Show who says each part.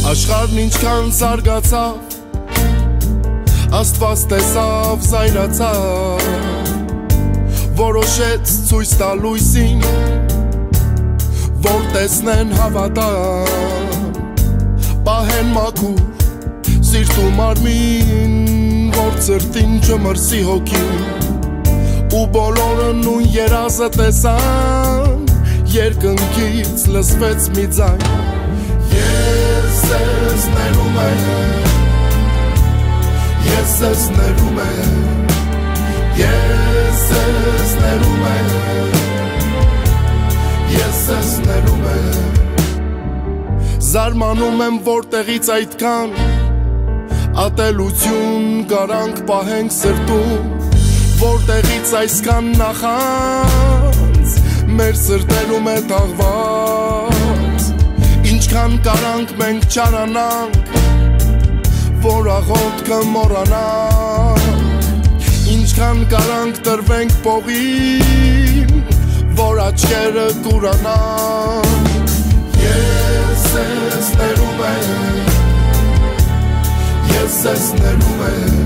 Speaker 1: Աշխարհն ինչքան զարգացավ, Աստված տեսավ, զայրացավ, որոշեց ցույց տալ լույսին, որ տեսնեն հավատան, պահեն մաքուր սիրտ ու մարմին, որ ծրտին չմրսի հոգին, ու բոլորը նույն երազը տեսան, երկնքից լսվեց մի ձայն. Ես ես ներում եմ, ես ես ներում եմ, ես ես ներում եմ, ես ես ներում եմ. Զարմանում եմ որտեղից այդքան ատելություն կարանք պահենք սրտում, որտեղից այսքան նախանց մեր սրտերում է թաղված, ինչքան կարանք մենք չարանանք, որ աղոթքը մոռանանք, ինչքան կարանք տրվենք փողին, որ աչքերը կուրանանք. Ես ես ներում եմ, ես ես ներում եմ,